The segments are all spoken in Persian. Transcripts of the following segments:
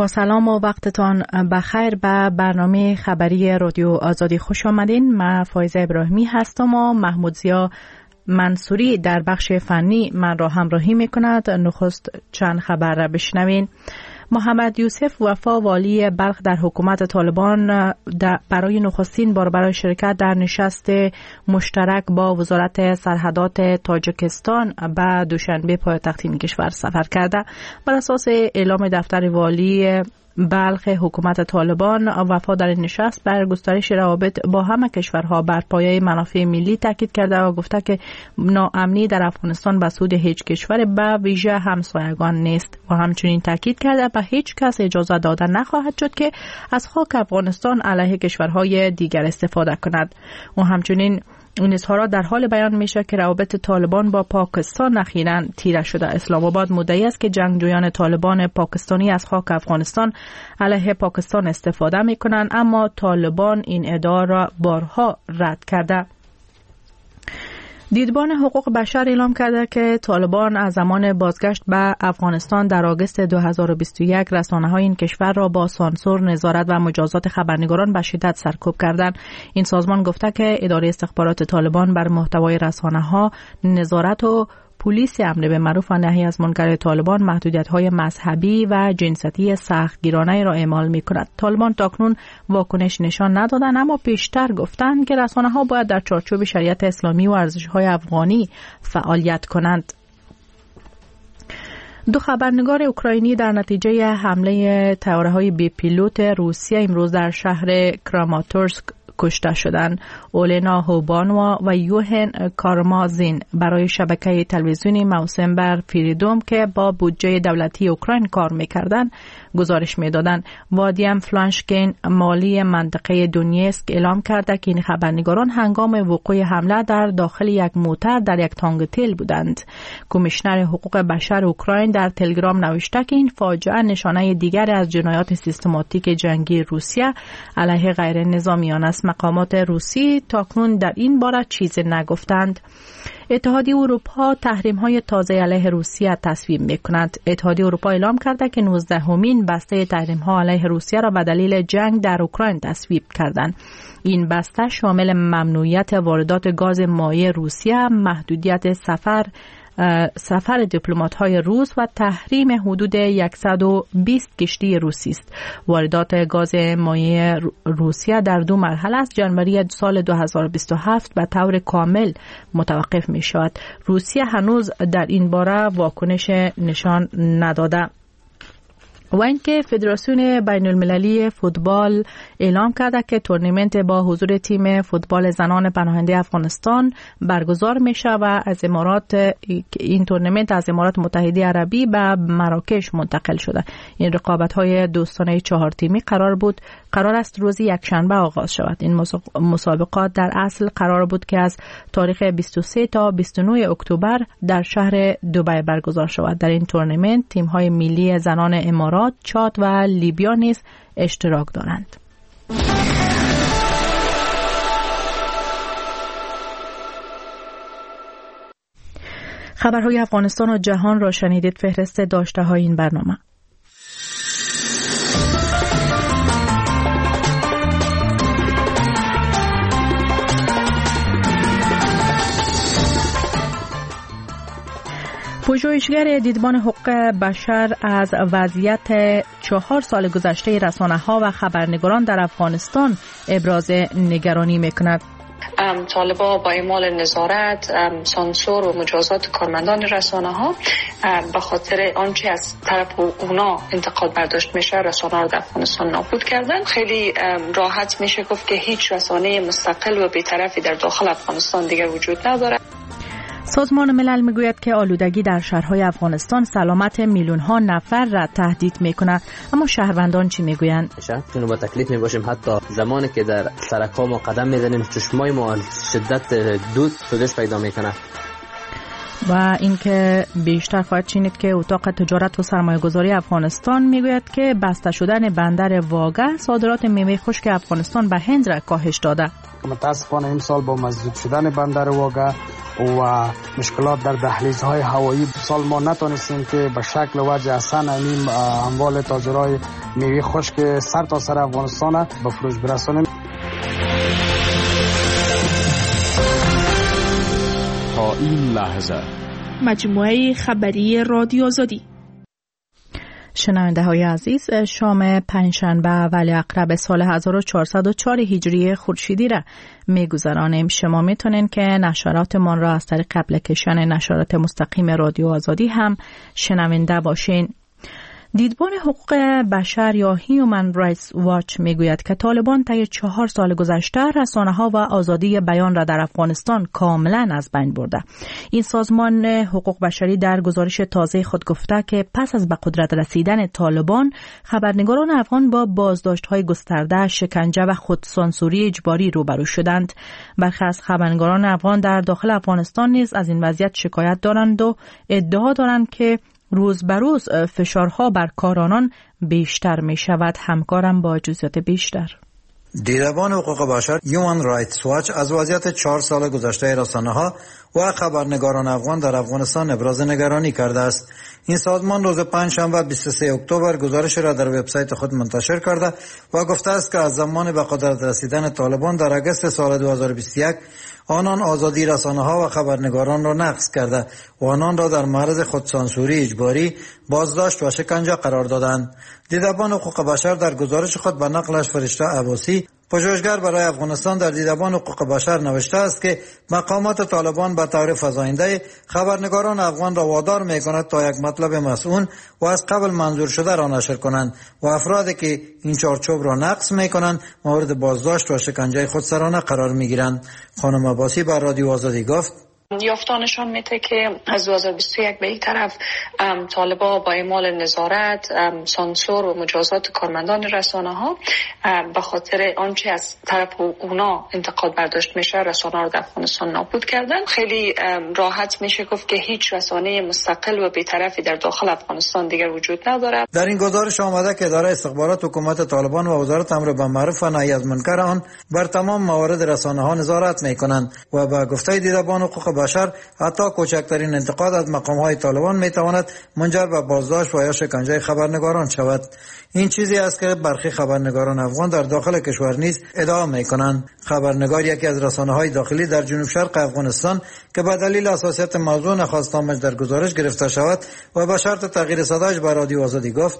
با سلام و وقتتان بخیر. به برنامه خبری رادیو آزادی خوش آمدین. من فایزه ابراهیمی هستم و محمود زیا منصوری در بخش فنی من را همراهی میکند. نخست چند خبر را بشنوین. محمد یوسف وفا والی بلخ در حکومت طالبان برای نخستین بار برای شرکت در نشست مشترک با وزارت سرحدات تاجیکستان به دوشنبه پایتخت این کشور سفر کرده. بر اساس اعلام دفتر والی بلخ حکومت طالبان، وفا در نشست بر گسترش روابط با همه کشورها بر پایه منافع ملی تاکید کرده و گفته که ناامنی در افغانستان به سود هیچ کشور به ویژه همسایگان نیست و همچنین تاکید کرده به هیچ کس اجازه داده نخواهد شد که از خاک افغانستان علیه کشورهای دیگر استفاده کند. و همچنین این اظهارات در حال بیان میشه که روابط طالبان با پاکستان اخیراً تیره شده. اسلام آباد مدعی است که جنگجویان طالبان پاکستانی از خاک افغانستان علیه پاکستان استفاده میکنند، اما طالبان این ادعا را بارها رد کرده. دیدبان حقوق بشر اعلام کرده که طالبان از زمان بازگشت به افغانستان در آگوست 2021 رسانه‌های این کشور را با سانسور، نظارت و مجازات خبرنگاران به شدت سرکوب کردند. این سازمان گفته که اداره استخبارات طالبان بر محتوای رسانه‌ها، نظارت و پلیس امر به معروف و نهی از منکر طالبان محدودیت‌های مذهبی و جنسیتی سختگیرانه را اعمال می‌کند. طالبان تاکنون واکنش نشان ندادند، اما پیشتر گفتند که رسانه‌ها باید در چارچوب شریعت اسلامی و ارزش‌های افغانی فعالیت کنند. دو خبرنگار اوکراینی در نتیجه حمله طیاره‌های بی پیلوت روسیه امروز در شهر کراماتورسک کشته شدند. اولنا هوبانوا و یوهن کارمازین برای شبکه تلویزیونی موسم بر فریدوم که با بودجه دولتی اوکراین کار می‌کردند گزارش می‌دادند. وادیم فلانشکین مالی منطقه دونیسک اعلام کرده که این خبرنگاران هنگام وقوع حمله در داخل یک موتر در یک تانک بودند. کمیشنر حقوق بشر اوکراین در تلگرام نوشته که این فاجعه نشانه دیگر از جنایات سیستماتیک جنگی روسیه علیه غیر نظامیان است. مقامات روسی تاکنون در این باره چیزی نگفتند. اتحادیه اروپا تحریم‌های تازه علیه روسیه تصویب می‌کند. اتحادیه اروپا اعلام کرده که 19مین بسته تحریم‌ها علیه روسیه را به دلیل جنگ در اوکراین تصویب کردند. این بسته شامل ممنوعیت واردات گاز مایع روسیه، محدودیت سفر دیپلمات‌های روس و تحریم حدود 120 کشتی روسی است. واردات گاز مایع روسیه در دو مرحله است. جنوری سال 2027 به طور کامل متوقف می شود. روسیه هنوز در این باره واکنش نشان نداده. و اینکه فدراسیون بین المللی فوتبال اعلام کرده که تورنمنت با حضور تیم فوتبال زنان پناهنده افغانستان برگزار میشه و از این تورنمنت از امارات متحده عربی به مراکش منتقل شده. این رقابت‌های دوستانه 4 تیمی قرار است روز یکشنبه آغاز شود. این مسابقات در اصل قرار بود که از تاریخ 23 تا 29 اکتبر در شهر دبی برگزار شود. در این تورنمنت تیم‌های ملی زنان امارات، چاد و لیبیا نیز اشتراک دارند. خبرهای افغانستان و جهان را شنیدید. فهرست داشته‌های این برنامه. پژوهشگر دیدبان حقوق بشر از وضعیت 4 سال گذشته رسانه‌ها و خبرنگاران در افغانستان ابراز نگرانی می‌کند. طالبان با اعمال نظارت، سانسور و مجازات کارمندان رسانه‌ها به خاطر آنچه از طرف اونا انتقاد برداشت میشه رسانه‌ها رو در افغانستان نابود کردن. خیلی راحت میشه گفت که هیچ رسانه مستقل و بی‌طرفی در داخل افغانستان دیگر وجود نداره. سازمان ملل میگوید که آلودگی در شهرهای افغانستان سلامت میلیون‌ها نفر را تهدید می‌کند، اما شهروندان چی میگویند؟ شاید با تکلیف میباشیم حتی زمانی که در سرک‌ها ما قدم میزنیم چشمای ما شدت دود سوزش پیدا میکنه. و اینکه بیشتر خواهد شنید که اتاق تجارت و سرمایه‌گذاری افغانستان میگوید که بسته شدن بندر واگه صادرات میوه خشک افغانستان به هند را کاهش داده. متاسفانه امسال با مسدود شدن بندر واگه و مشکلات در دهلیزهای هوایی. سال ما نتونستیم که به شکل وجه حسن این اموال تاجرای میوه خشک سر تا سر افغانستان به فروش برسانیم. تا این لحظه مجموعه خبری رادیو آزادی. شنونده های عزیز، شام پنجشنبه ولی عقرب سال 1404 هجری خورشیدی را میگذرانیم. شما میتونین که نشراتمان را از طریق اپلیکیشن نشرات مستقیم رادیو آزادی هم شنونده باشین. دیدبان حقوق بشر یا هیومن رایتس واچ میگوید که طالبان طی 4 سال گذشته رسانه‌ها و آزادی بیان را در افغانستان کاملا از بین برده. این سازمان حقوق بشری در گزارش تازه خود گفته که پس از به قدرت رسیدن طالبان، خبرنگاران افغان با بازداشت‌های گسترده، شکنجه و خودسانسوری اجباری روبرو شدند. برخی از خبرنگاران افغان در داخل افغانستان نیز از این وضعیت شکایت دارند و ادعا دارند که روز به روز فشارها بر کارانان بیشتر می شود. همکارم با جزئیات بیشتر. دیدبان حقوق بشر هیومن رایتس واچ از وضعیت 4 سال گذشته رسانه‌ها و خبرنگاران افغان در افغانستان ابراز نگرانی کرده است. این سازمان روز پنجشنبه 23 اکتبر گزارش را در وبسایت خود منتشر کرده و گفته است که از زمان به قدرت رسیدن طالبان در اگست سال 2021 آنان آزادی رسانه‌ها و خبرنگاران را نقض کرده و آنان را در معرض خودسانسوری اجباری، بازداشت و شکنجه قرار دادند. دیدبان حقوق بشر در گزارش خود به نقلش فرشته عباسی، پژوهشگر برای افغانستان، در دیدبان حقوق بشر نوشته است که مقامات طالبان به طور فزاینده خبرنگاران افغان را وادار می‌کند تا یک مطلب مسئول و از قبل منظور شده را نشر کنند و افرادی که این چارچوب را نقض می‌کنند مورد بازداشت و شکنجه خودسرانه قرار می‌گیرند. خانم عباسی بر رادیو آزادی گفت: یافتانشان میده که از 2021 به این طرف طالبا با اعمال نظارت، سانسور و مجازات کارمندان رسانه ها به خاطر آنچه از طرف اونا انتقاد برداشت میشه رسانه ها رو در افغانستان نابود کردن. خیلی راحت میشه گفت که هیچ رسانه مستقل و بی‌طرفی در داخل افغانستان دیگر وجود نداره. در این گزارش آمده که اداره استخبارات حکومت طالبان و وزارت امر بالمعروف و نهی از منکر آن بر تمام موارد رسانه ها نظارت میکنند و با گفته دیدبان حقوق بشر حتی کوچکترین انتقاد از مقام‌های طالبان میتواند منجر به بازداشت و یا شکنجه خبرنگاران شود. این چیزی است که برخی خبرنگاران افغان در داخل کشور نیز ادعا میکنند. خبرنگار یکی از رسانه‌های داخلی در جنوب شرق افغانستان که به دلیل حساسیت موضوع نخواست نامش در گزارش گرفته شود و به شرط تغییر صدایش به رادیو آزادی گفت: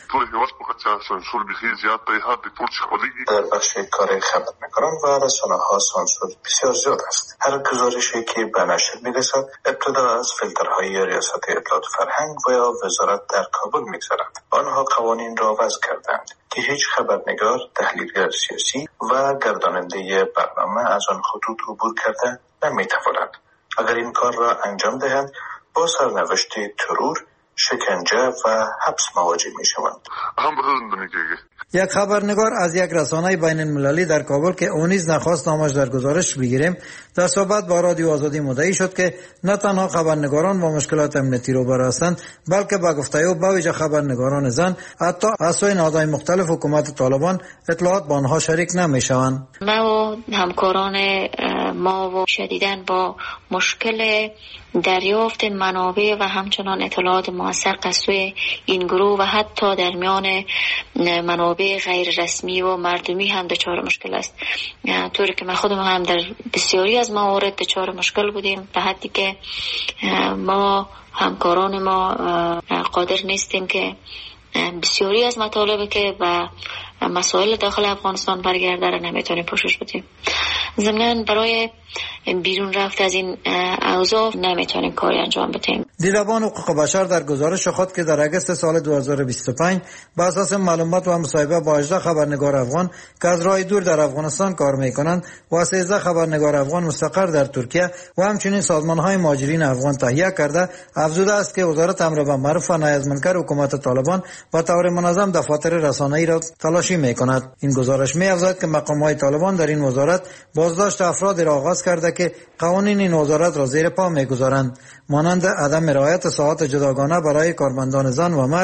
در بخش کار خبرنگاران و رسانه‌ها سانسور بسیار زیاد است. هر گزارشی که به نشر میرسد ابتدا از فیلترهای ریاست اطلاعات فرهنگ و یا وزارت در کابل میگذرد. آنها قوانین را وضع کردند که هیچ خبرنگار، تحلیلگر سیاسی و گرداننده برنامه از آن خطوط عبور کرده نمیتوانند. اگر این کار را انجام دهند با سرنوشت ترور، شکنجه و حبس مواجه می شوند. یک خبرنگار از یک رسانه بین المللی در کابل که او نیز نخواست نامش در گزارش بگیریم، در صحبت با رادیو آزادی مدعی شد که نه تنها خبرنگاران با مشکلات امنیتی روبرو هستند، بلکه با گفته او با ویژه خبرنگاران زن حتی از سوی نهادهای مختلف حکومت طالبان اطلاعات با آنها شریک نمی شوند. ما و همکاران ما و شدیداً با مشکل دریافت منابع و همچنان اطلاعات موثر از سوی این گروه و حتی در میان منابع غیر رسمی و مردمی هم دچار مشکل است. طوری که من خودم هم در بسیاری از موارد دچار مشکل بودیم، به حدی که ما همکاران ما قادر نیستیم که بسیاری از مطالبی که و مسائل داخل افغانستان برگرده را نمیتونیم پوشش بدیم. ضمناً برای بیرون رفت از این اوضاع نمیتونیم کاری انجام بدیم. دیدبان حقوق بشر در گزارش خود که در اگست سال 2025 بر اساس معلومات و مصاحبه با 18 خبرنگار افغان که از راه دور در افغانستان کار میکنند و 13 خبرنگار افغان مستقر در ترکیه و همچنین سازمان‌های مهاجرین افغان تهیه کرده، افزوده است که وزارت امر بالمعروف و نهی از منکر حکومت طالبان با طور منظم دفاتر رسانه‌ای را تلاشی میکند. این گزارش می‌افزاید که مقام‌های طالبان در این وزارت بازداشت افراد را آغاز کرده که قوانین این وزارت را زیر پا می‌گذارند، مانند عدم رعایت ساعات جداگانه برای کارمندان زن و مرد،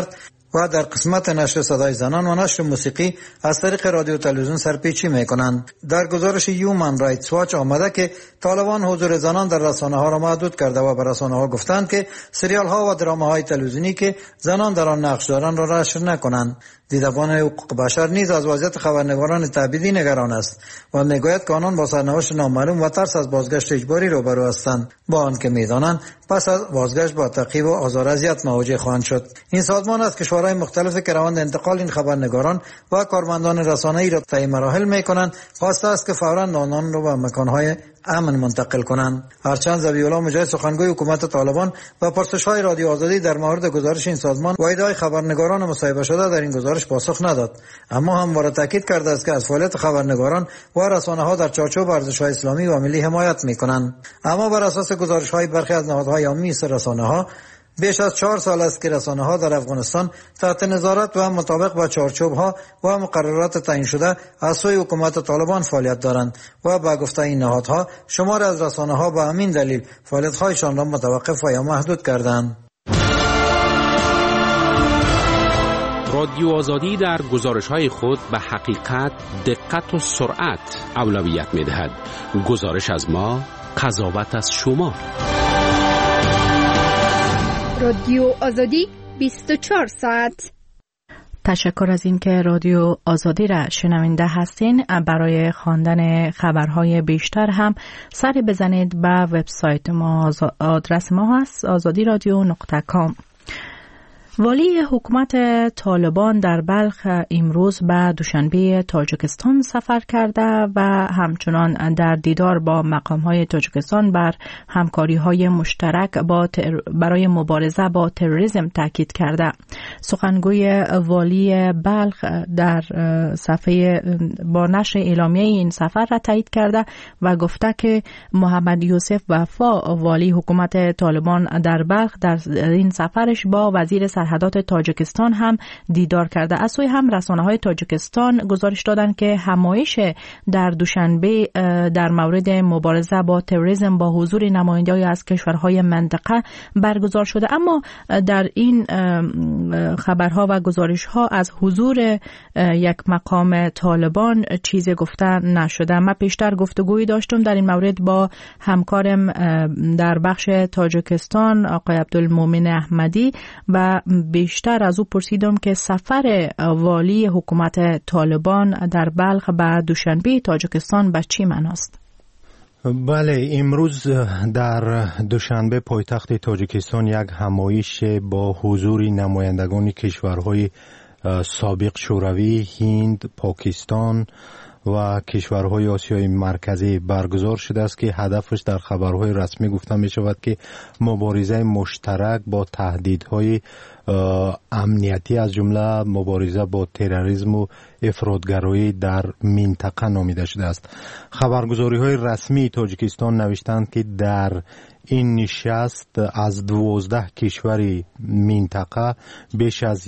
و در قسمت نشر صدای زنان و نشر موسیقی از طریق رادیو و تلویزیون سرپیچی میکنند. در گزارش هیومن رایتس واچ آمده که طالبان حضور زنان در رسانه ها را محدود کرده و به رسانه ها گفتند که سریال ها و درام های تلویزیونی که زنان در آن نقش دارند را نشر نکنند. دیدبان حقوق بشر نیز از وضعیت خبرنگاران تعبیدی نگران است و میگوید که آنان با سرنوشت نامعلوم و ترس از بازگشت اجباری روبرو هستند، با آنکه میدانند پس از بازگشت با تعقیب و آزار و اذیت مواجه خواهند شد. این سازمان از کشورهای مختلفی که روند انتقال این خبرنگاران و کارمندان رسانه‌ای را طی مراحل میکنند خواسته است که فوراً آنان را به مکانهای امن منتقل کنند. هرچند ذبیح‌الله مجاهد سخنگوی حکومت طالبان و پرسش‌های رادیو آزادی در مورد گزارش این سازمان و ادعای خبرنگاران مصاحبه شده در این گزارش پاسخ نداد، اما همواره تاکید کرده است که از فعالیت خبرنگاران و رسانه‌ها در چارچوب ارزش‌های اسلامی و ملی حمایت می‌کنند. اما بر اساس گزارش‌های برخی از نهادهای عامی مثل رسانه‌ها بیش از 4 سال است که رسانه‌ها در افغانستان تحت نظارت و مطابق با چارچوب‌ها و مقررات تعیین شده از سوی حکومت طالبان فعالیت دارند و با گفته این نهادها شمار از رسانه‌ها به همین دلیل فعالیت‌هایشان را متوقف و یا محدود کردند. رادیو آزادی در گزارش‌های خود به حقیقت، دقت و سرعت اولویت می‌دهد. گزارش از ما، قضاوت از شما. رادیو آزادی 24 ساعت. تشکر از این که رادیو آزادی را شنونده هستین. برای خواندن خبرهای بیشتر هم سری بزنید به وبسایت ما. آدرس ما هست azadiradio.com. والی حکومت طالبان در بلخ امروز به دوشنبه تاجیکستان سفر کرده و همچنان در دیدار با مقام‌های تاجیکستان بر همکاری‌های مشترک برای مبارزه با تروریسم تاکید کرده. سخنگوی والی بلخ در صفحه با نشر اعلامیه این سفر را تایید کرده و گفته که محمد یوسف وفا والی حکومت طالبان در بلخ در این سفرش با وزیر سرحدات تاجیکستان هم دیدار کرده. از سوی هم رسانه‌های تاجیکستان گزارش دادند که همایش در دوشنبه در مورد مبارزه با تروریسم با حضور نمایندگان از کشورهای منطقه برگزار شده، اما در این خبرها و گزارش‌ها از حضور یک مقام طالبان چیزی گفته نشده. من پیشتر گفتگویی داشتم در این مورد با همکارم در بخش تاجیکستان آقای عبدالمومن احمدی و بیشتر از او پرسیدم که سفر والی حکومت طالبان در بلخ به دوشنبه تاجیکستان به چی معناست؟ بله، امروز در دوشنبه پایتخت تاجیکستان یک همایش با حضور نمایندگان کشورهای سابق شوروی، هند، پاکستان و کشورهای آسیای مرکزی برگزار شده است که هدفش در خبرهای رسمی گفته می شود که مبارزه مشترک با تهدیدهای امنیتی از جمله مبارزه با تروریسم و افراطگرایی در منطقه نامیده شده است. خبرگزاری‌های رسمی تاجیکستان نوشتند که در این نشست از 12 کشور منطقه بیش از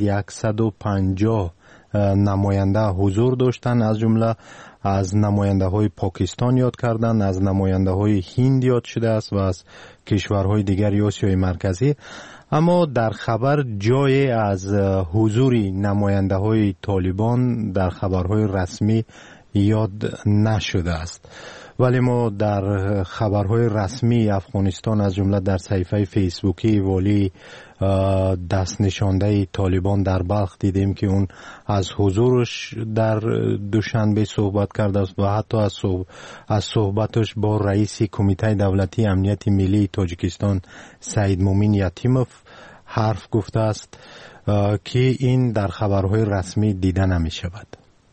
150 نماینده حضور داشتند، از جمله از نماینده های پاکستان یاد کردند، از نماینده های هند یاد شده است و از کشورهای دیگر آسیای مرکزی. اما در خبر جای از حضور نماینده های طالبان در خبرهای رسمی یاد نشده است. ولی ما در خبرهای رسمی افغانستان از جمله در صفحه فیسبوکی والی دست نشانده طالبان در بلخ دیدیم که اون از حضورش در دوشنبه صحبت کرده است و حتی از صحبتش با رئیس کمیته دولتی امنیت ملی تاجیکستان سعید مومن یتیموف حرف گفته است که این در خبرهای رسمی دیده نمی شود.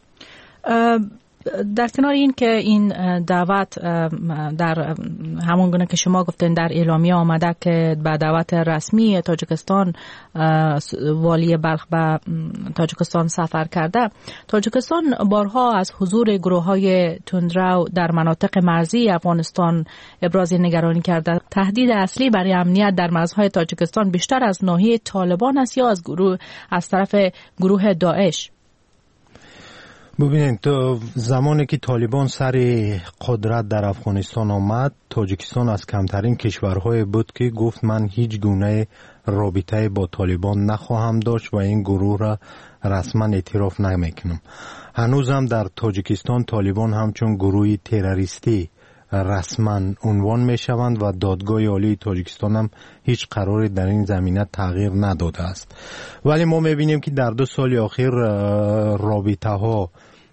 در کنار این که این دعوت در همون گونه که شما گفتین در اعلامیه آمده که با دعوت رسمی تاجیکستان والی بلخ به تاجیکستان سفر کرده، تاجیکستان بارها از حضور گروه‌های تندرو در مناطق مرزی افغانستان ابراز نگرانی کرده. تهدید اصلی برای امنیت در مرزهای تاجیکستان بیشتر از ناحیه طالبان است یا از طرف گروه داعش؟ ببینید تو زمانی که طالبان سر قدرت در افغانستان آمد، تاجیکستان از کمترین کشورهای بود که گفت من هیچ گونه رابطه با طالبان نخواهم داشت و این گروه را رسما اعتراف نمیکنم. هنوز هم در تاجیکستان طالبان همچون گروهی تروریستی رسما عنوان می شوند و دادگاه عالی تاجیکستان هم هیچ قراری در این زمینه تغییر نداده است. ولی ما می بینیم که در 2 سال اخیر رابطه ها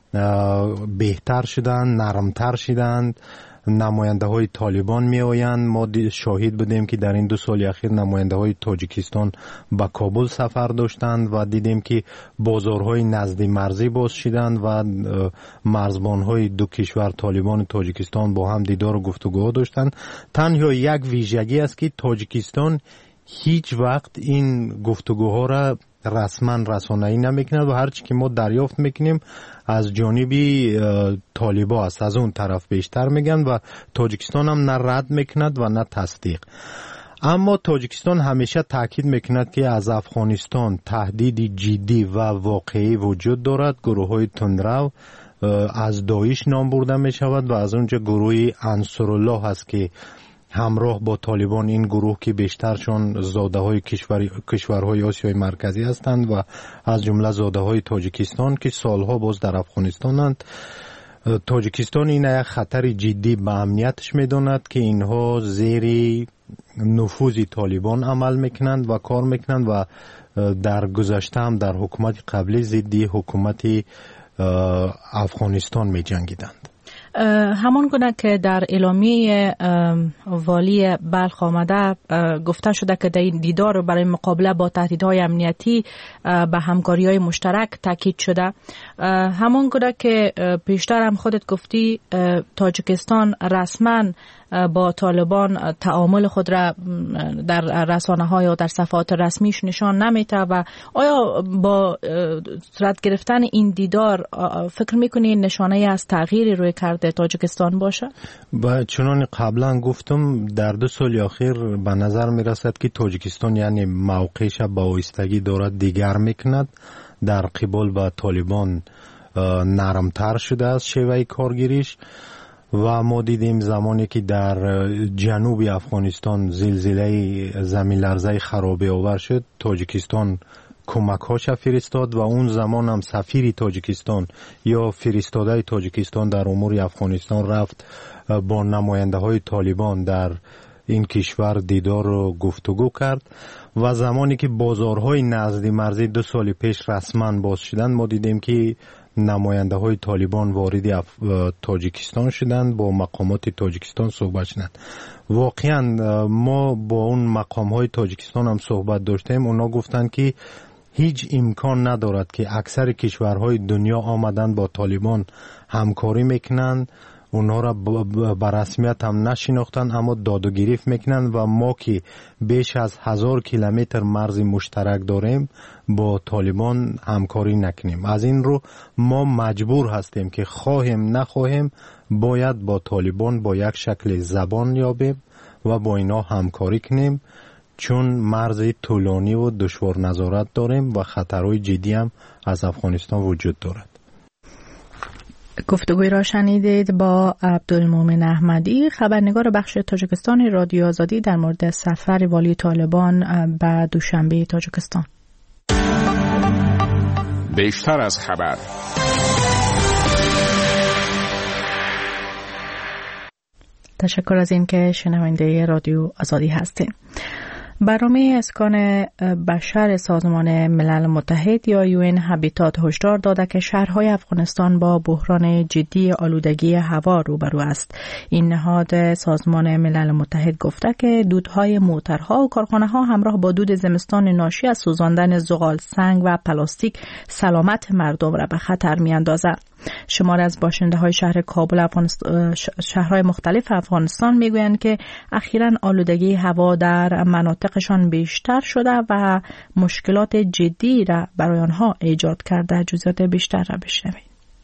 بهتر شدند، نرمتر شدند. نماینده های طالبان می آیند. ما شاهد بودیم که در این 2 سال اخیر نماینده های تاجیکستان به کابل سفر داشتند و دیدیم که بازارهای نزدی مرزی باز شدند و مرزبان های 2 کشور طالبان و تاجیکستان با هم دیدار و گفتگو داشتند. تنها یک ویژگی است که تاجیکستان هیچ وقت این گفتگوها را رسما رسانه‌ای نمیکند و هرچی که ما دریافت میکنیم از جانبی طالبا است، از اون طرف بیشتر میگن و تاجیکستان هم نه رد میکند و نه تصدیق. اما تاجیکستان همیشه تاکید میکند که از افغانستان تهدید جدی و واقعی وجود دارد. گروه های تندرو از داعش نام برده میشود و از اونجا گروه انصارالله هست که همراه با طالبان، این گروه که بیشترشون زاده های کشورهای آسیای مرکزی هستند و از جمله زاده های تاجیکستان که سالها باز در افغانستانند. تاجیکستان این یک خطر جدی به امنیتش میداند که اینها زیر نفوذ طالبان عمل میکنند و کار میکنند و در گذشته هم در حکومت قبلی ضد حکومت افغانستان میجنگیدند. همان گونه که در اعلامیه والی بلخ آمده گفته شده که در این دیدار برای مقابله با تهدیدهای امنیتی به همکاری‌های مشترک تاکید شده. همان گونه که پیشتر هم خودت گفتی تاجیکستان رسما با طالبان تعامل خود را در رسانه‌ها یا در صفحات رسمیش نشان نمیده و آیا با صورت گرفتن این دیدار فکر میکنی نشانه از تغییری روی کرده تاجیکستان باشه؟ و چنان قبلا گفتم در 2 سال اخیر به نظر میرسد که تاجیکستان یعنی موقعش با آهستگی دارد دیگر میکند، در قبال با طالبان نرمتر شده است شیوه کارگیریش و ما دیدیم زمانی که در جنوب افغانستان زلزله زمین لرزه خرابه آور شد، تاجیکستان کمک‌هاش فرستاد و اون زمان هم سفیر تاجیکستان یا فرستاده تاجیکستان در امور افغانستان رفت با نماینده های طالبان در این کشور دیدار و گفتگو کرد و زمانی که بازارهای نزدی مرزی 2 سال پیش رسما باز شدند ما دیدیم که نماینده های طالبان وارد تاجیکستان شدند، با مقامات تاجیکستان صحبت شدند. واقعا ما با اون مقام های تاجیکستان هم صحبت داشتیم، اونا گفتند که هیچ امکان ندارد که اکثر کشورهای دنیا آمدن با طالبان همکاری میکنند، اونها را به رسمیت هم نشناختن اما داد و گریفت میکنن و ما که بیش از 1000 کیلومتر مرز مشترک داریم با طالبان همکاری نکنیم. از این رو ما مجبور هستیم که خواهیم نخواهیم باید با طالبان با یک شکل زبان یابیم و با اینا همکاری کنیم، چون مرز طولانی و دشوار نظارت داریم و خطرهای جدی هم از افغانستان وجود دارد. گفتگوی را شنیدید با عبدالمومن احمدی، خبرنگار بخش تاجیکستان رادیو آزادی در مورد سفر والی طالبان به دوشنبه تاجیکستان. بیشتر از خبر. تشکر از این که شنونده رادیو آزادی هستید. برنامه اسکان بشر سازمان ملل متحد یا UN هابیتات هشدار داده که شهرهای افغانستان با بحران جدی آلودگی هوا روبرو است. این نهاد سازمان ملل متحد گفته که دودهای موترها و کارخانه‌ها همراه با دود زمستان ناشی از سوزاندن زغال سنگ و پلاستیک سلامت مردم را به خطر می‌اندازد. شمار از باشنده های شهر کابل شهرهای مختلف افغانستان میگویند که اخیراً آلودگی هوا در مناطقشان بیشتر شده و مشکلات جدی را برای آنها ایجاد کرده. جزئیات بیشتر را بشنوید.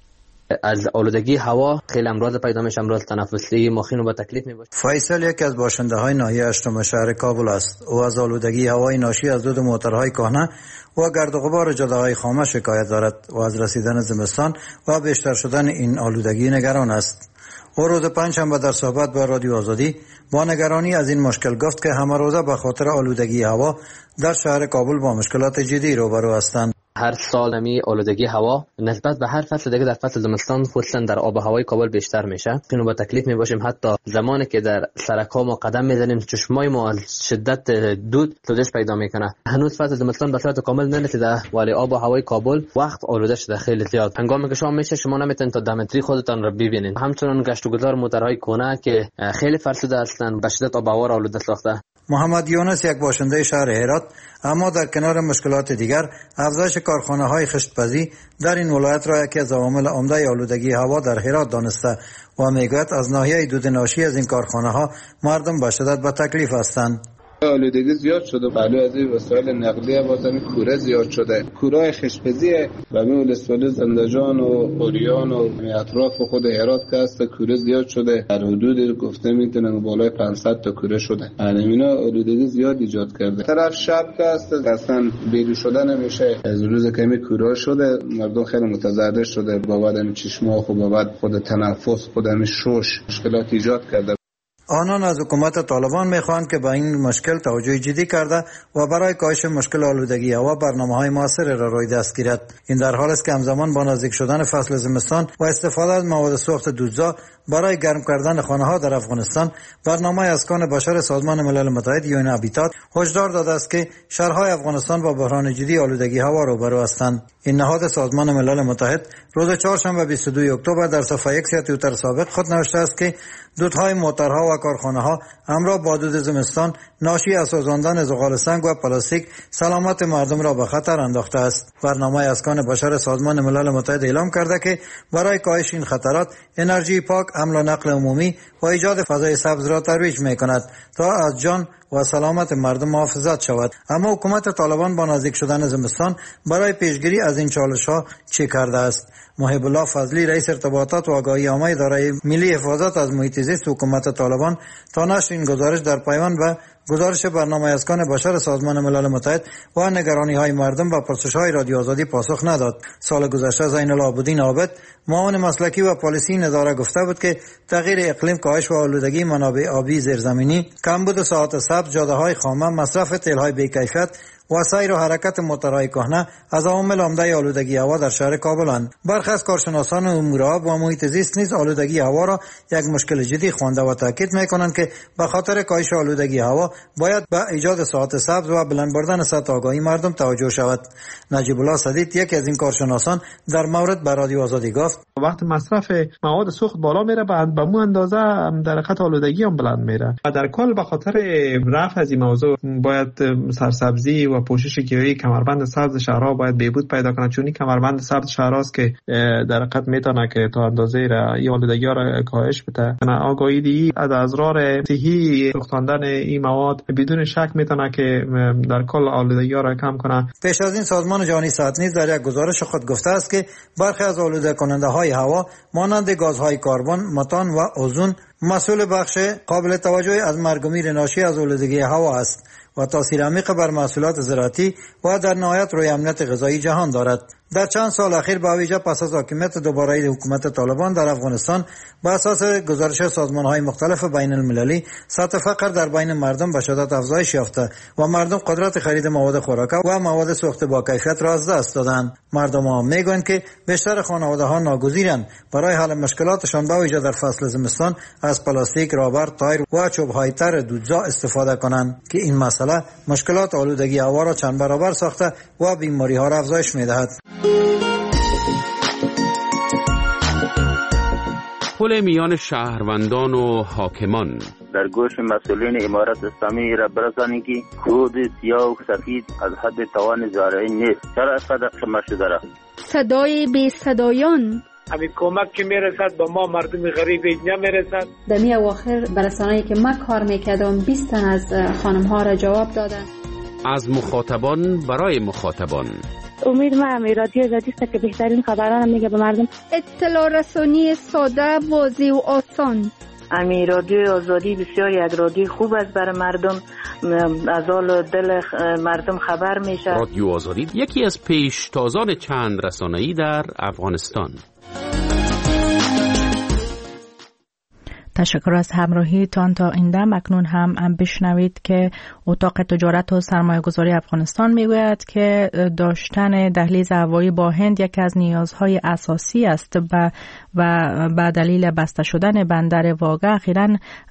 از آلودگی هوا خیلی امراض پیدا میشه، امراض تنفسی، مخین و تکلیف میباشه. فیصل یکی از باشنده های ناحیه اشتم شهر کابل است. او از آلودگی هوای ناشی از دود موتورهای کهنه و گرد و غبار جاده‌های خامه شکایت دارد و از رسیدن زمستان و بیشتر شدن این آلودگی نگران است. او روز پنجشنبه در صحبت با رادیو آزادی با نگرانی از این مشکل گفت که همه روزه به خاطر آلودگی هوا در شهر کابل با مشکلات جدی روبرو هستند. هر سال نمی آلودگی هوا نسبت به هر فصل دیگه در فصل زمستان خصوصا در آب و هوای کابل بیشتر میشه. اینو با تکلیف میباشیم حتی زمانی که در سرک‌ها ما قدم میزنیم چشمای ما از شدت دود سوزش پیدا میکنه. هنوز فصل زمستان به صورت کامل نرسیده ولی آب و هوای کابل وقت آلوده شده خیلی زیاد. هنگامی که شما میشه شما نمیتونید تا 10 متری خودتان رو ببینید. همچنین گشت و گذار موتورهای کهنه که خیلی فرسوده هستند به شدت آب و هوا را آلوده ساخته. محمد یونس یک باشنده شهر هرات اما در کنار مشکلات دیگر افزایش کارخانه‌های خشت‌پزی در این ولایت را یکی از عوامل عمده آلودگی هوا در هرات دانسته و میگوید از ناحیه دود ناشی از این کارخانه‌ها مردم به شدت به تکلیف هستند. آلودگی زیاد شده، بله از این وسایل نقلیه بازم کوره زیاد شده، کورهای خشت‌پزیه و ولسوالی زندجان و اوریان و اطراف خود هرات که هست کوره زیاد شده، در حدود گفته میتونن بالای 500 تا کوره شده. اینا آلودگی زیاد ایجاد کرده. طرف شب که هست اصلا بیرون شده نمیشه، از روز کمی کوره شده، مردم خیلی متضرر شده، بابت چشمه خود بابت خود تنفس خود شوش مشکلات ایجاد کرده. آنان از حکومت طالبان میخواهند که به این مشکل توجه جدی کرده و برای کاهش مشکل آلودگی هوا برنامه‌های موثر را روی دست گیرد. این در حالی است که همزمان با نزدیک شدن فصل زمستان و استفاده از مواد سوخت دودزا برای گرم کردن خانه‌ها در افغانستان، برنامه اسکان بشر سازمان ملل متحد یون هابیتات هشدار داده است که شهرهای افغانستان با بحران جدی آلودگی هوا روبرو هستند. این نهاد سازمان ملل متحد روز چهارشنبه 22 اکتبر در صفحه X یا توییتر سابق خود نوشته است که دودهای موتورها و کارخانه‌ها همراه با دود زمستان ناشی از سوزاندن زغال سنگ و پلاستیک سلامت مردم را به خطر انداخته است. برنامه اسکان بشر سازمان ملل متحد اعلام کرده که برای کاهش این خطرات انرژی پاک، حمل و نقل عمومی و ایجاد فضای سبز را ترویج می‌کند تا از جان و سلامت مردم محافظت شود. اما حکومت طالبان با نزدیک شدن زمستان برای پیشگیری از این چالش‌ها چه کرده است؟ محب الله فضلی رئیس ارتباطات و آگاهی عامه اداره ملی حفاظت از محیط زیست حکومت طالبان تا نشر این گزارش در پیوند به گزارش برنامه اسکان بشر سازمان ملل متحد و نگرانی‌های مردم و پرسش‌های رادیو آزادی پاسخ نداد. سال گذشته زین العابدین عابد معاون مسلکی و پالیسی این اداره گفته بود که تغییر اقلیم، کاهش و آلودگی منابع آبی زیرزمینی، کمبود ساعات سبز، جاده‌های خامه، مصرف تیل‌های بی‌کیفیت و سیر و حرکت موتورهای کهنه از عوامل عمده آلودگی هوا در شهر کابلند. برخی از کارشناسان امور آب و محیط زیست نیز آلودگی هوا را یک مشکل جدی خوانده و تاکید می‌کنند که به خاطر کاهش آلودگی هوا باید به ایجاد ساعات سبز و بلند بردن سطح آگاهی مردم توجه شود. نجیب الله صدیق یکی از این کارشناسان در مورد به رادیو آزادی گفت: وقتی مصرف مواد سوخت بالا میره به مو اندازه در خط آلودگی هم بلند میره. در کل به خاطر رفع از این موضوع باید سرسبزی و پوشش گیاهی کمربند سبز شهرها باید بهبود پیدا کنه، چون این کمربند سبز شهرهاست که در حقیقت میتونه که تا اندازه این آلودگی ها را کاهش بده. آگاهی دی از اضرار صحی سوختاندن این مواد بدون شک میتونه که در کل آلودگی ها را کم کنه. پیش از این سازمان جهانی صحت نیز در یک گزارش خود گفته است که برخی از آلوده کننده های هوا مانند گازهای کربن، متان و اوزون مسئول بخش قابل توجهی از مرگ و میر ناشی از آلودگی هوا است و تاثیر عمیق بر محصولات زراعتی و در نهایت روی امنیت غذایی جهان دارد. در چند سال اخیر به ویژه پس از حاکمیت دوباره حکومت طالبان در افغانستان به اساس گزارش سازمان‌های مختلف بین المللی سطح فقر در بین مردم به شدت افزایش یافته و مردم قدرت خرید مواد خوراکی و مواد سوخت با کیفیت را از دست دادند. مردم ها میگویند که بیشتر خانواده‌ها ناگزیرند برای حل مشکلاتشان به ویژه در فصل زمستان از پلاستیک، رابر، تایر و چوب‌های تر دودزا استفاده کنند که این مسئله مشکلات آلودگی هوا را چند برابر ساخته و بیماری‌ها را افزایش می‌دهد. پل میان شهروندان و حاکمان در گوش مسئولین امارت اسلامی را برسانید که خود سیاه و سفید از حد توان زارعی نیست. چرا صدق شما شده را؟ صدای بی صدایان همین کمک که میرسد با ما مردم غریب اینجا میرسد. در می اواخر برسانه‌ای که من کار میکردم 20 تن از خانم ها را جواب دادن. از مخاطبان برای مخاطبان امید ما رادیو آزادی است که بهترین خبران میگه به مردم. اطلاع رسانی ساده، واضح و آسان. امی رادیو آزادی بسیار یک رادیو خوب است برای مردم، از حال دل مردم خبر میشه. رادیو آزادی یکی از پیشتازان چند رسانه‌ای در افغانستان. تشکر از همراهیتان تا این دم. اکنون هم بشنوید که اتاق تجارت و سرمایه گذاری افغانستان میگوید که داشتن دهلیز هوایی با هند یکی از نیازهای اساسی است و به دلیل بسته شدن بندر واگه اخیراً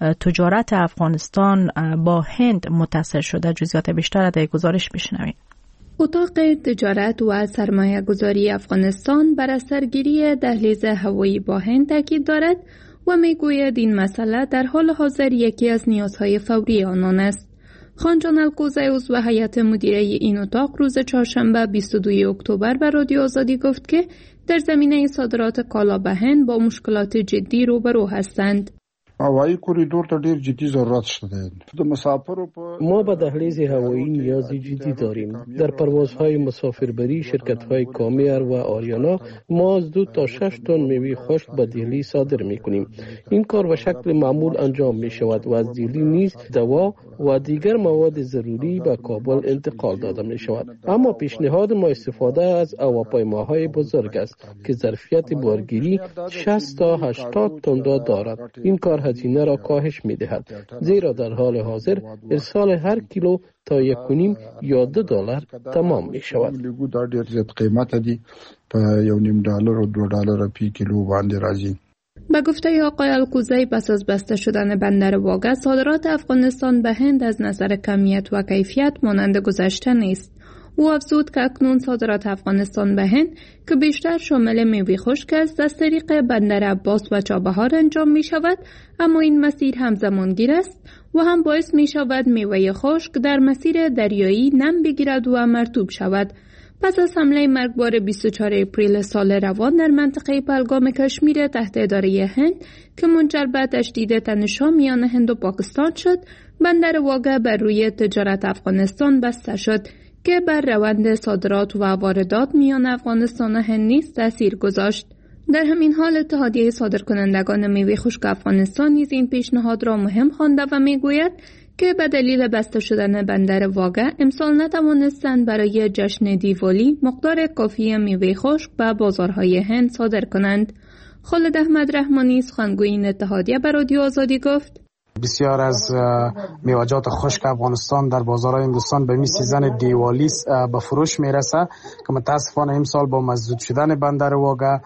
تجارت افغانستان با هند متصل شده. جزئیات بیشتر در گزارش بشنوید. اتاق تجارت و سرمایه گذاری افغانستان بر اثرگیری دهلیز هوایی با هند تاکید دارد و میگوید این مسئله در حال حاضر یکی از نیازهای فوری آنان است. خانجان القوزی عضو هیئت مدیره این اتاق روز چهارشنبه 22 اکتبر به رادیو آزادی گفت که در زمینه صادرات کالا به هند با مشکلات جدی روبرو هستند. هوایی کوریدور ته ډیر جدي ضرورت شته. د مسافرو ما به دهلیز هوایی نیازی جدی داریم. در پروازهای مسافربری شرکت‌های کامیر و آریانا ما از 2 تا 6 تن میوه خشک به دهلی صادر می‌کنیم. این کار به شکل معمول انجام می‌شود و از دهلی نیز دوا و دیگر مواد ضروری به کابل انتقال داده می‌شود. اما پیشنهاد ما استفاده از هواپیماهای بزرگ است که ظرفیت بارگیری 60 تا 80 تن دارد. این کار هزینه را کاهش می‌دهد، زیرا در حال حاضر ارسال هر کیلو تا $1.5 یا $2 تمام می‌شود. دا ډیر زیات قیمت دی، په $1.5 و $2 فی کیلو باندې راځي. به گفته آقای القوزی پس از بسته شدن بندر واگه صادرات افغانستان به هند از نظر کمیت و کیفیت مانند گذشته نیست. او افزود که اکنون صادرات افغانستان به هند که بیشتر شامل میوه خشک است از طریق بندر عباس و چابهار انجام می شود، اما این مسیر همزمانگیر است و هم باعث می شود میوه خشک در مسیر دریایی نم بگیرد و مرطوب شود. پس از حمله مرگبار 24 اپریل سال روان در منطقه پهلگام کشمیر تحت اداره هند که منجر به تشدید تنش‌ها میان هند و پاکستان شد، بندر واگه بر روی تجارت افغانستان بسته شد که بر روند صادرات و واردات میان افغانستان و هند نیز تأثیر گذاشت. در همین حال اتحادیه صادرکنندگان میوه خشک افغانستان نیز این پیشنهاد را مهم خوانده و میگوید که به دلیل بسته شدن بندر واگه امسال نتوانستند برای جشن دیوالی مقدار کافی میوه خشک به بازارهای هند صادر کنند. خالد احمد رحمانی سخنگوی این اتحادیه به رادیو آزادی گفت: بسیار از میوه‌جات خشک افغانستان در بازارهای هندوستان به سیزن دیوالی به فروش میرسه که متاسفانه امسال با مسدود شدن بندر واگه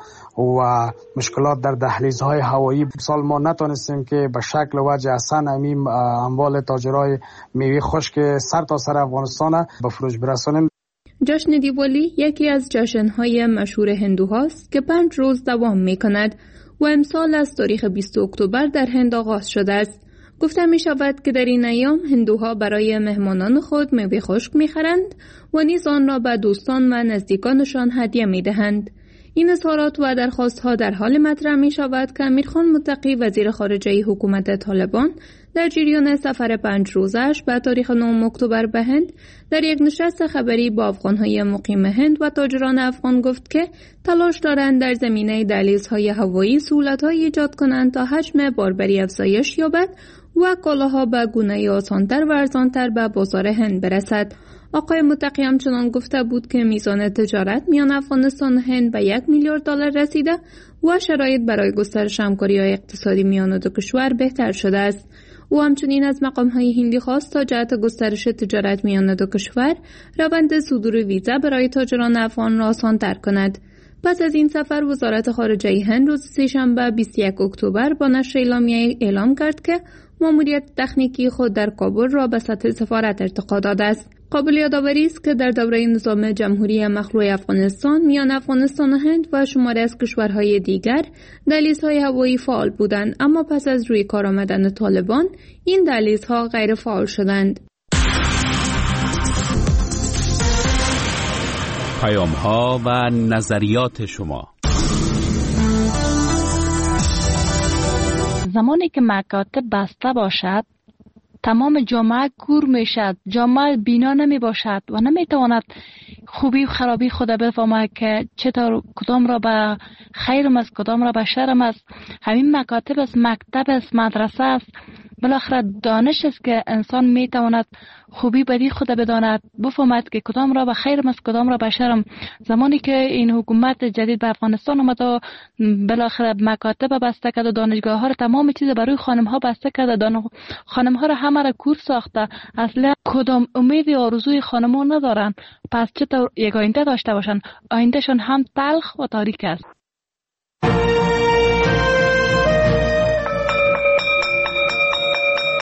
و مشکلات در دهلیزهای هوایی سال ما نتونستیم که به شکل وجه حسن اموال تاجرای میوه خشک سر تا سر افغانستان به فروش برسانیم. جشن دیوالی یکی از جشن‌های مشهور هندوهاست که 5 روز دوام می‌کند و امسال از تاریخ 20 اکتبر در هند آغاز شده است. گفته می شود که در این ایام هندوها برای مهمانان خود میوه خشک می خرند و نیز آن را به دوستان و نزدیکانشان هدیه می دهند. این اظهارات و درخواستها در حال مطرح می شود که امیرخان متقی وزیر خارجه حکومت طالبان در جریان سفر 5 روزش به تاریخ 9 اکتبر به هند در یک نشست خبری با افغانهای مقیم هند و تاجران افغان گفت که تلاش دارند در زمینه دهلیزهای هوایی سهولت‌های ایجاد کنند تا حجم باربری افزایش یابد و کالاها به گونه آسان‌تر و ارزان‌تر به بازار هند برسد. آقای متقی همچنان گفته بود که میزان تجارت میان افغانستان و هند به $1 میلیارد رسیده و شرایط برای گسترش همکاری‌های اقتصادی میان دو کشور بهتر شده است. او همچنین از مقام‌های هندی خواست تا جهت گسترش تجارت میان دو کشور روند صدور ویزا برای تاجران افغان را آسان‌تر کند. پس از این سفر وزارت خارجه هند روز سه‌شنبه 21 اکتبر با نشر اعلامیه اعلام کرد که ماموریت تکنیکی خود در کابل را به سطح سفارت ارتقا داده است. قابل یادآوری است که در دوره نظام جمهوری مخلوع افغانستان میان افغانستان و هند و شماری از کشورهای دیگر دهلیزهای هوایی فعال بودند، اما پس از روی کار آمدن طالبان این دهلیزها غیر فعال شدند. پیام‌ها و نظریات شما. زمانی که مکاتب بسته باشد تمام جامعه کور می شد، جامعه بینا نمی باشد و نمی تواند خوبی و خرابی خود بفهمه که چطور کدام را به خیرم است کدام را به شرم است. همین مکاتب است، مکتب است، مدرسه است، بالاخره دانش است که انسان میتواند خوبی بدی خود بداند، بفهمد که کدام را به خیرم است کدام را به شرم. زمانی که این حکومت جدید به افغانستان آمد و بالاخره مکاتب بسته کرد و دانشگاه ها را تمام چیز برای خانم ها بسته کرد، خانم ها را همه را کور ساخته، اصلا کدام امید و آرزوی خانم ها ندارن. پس چطور یک آینده داشته باشن؟ آیندهشان هم تلخ و تاریک است.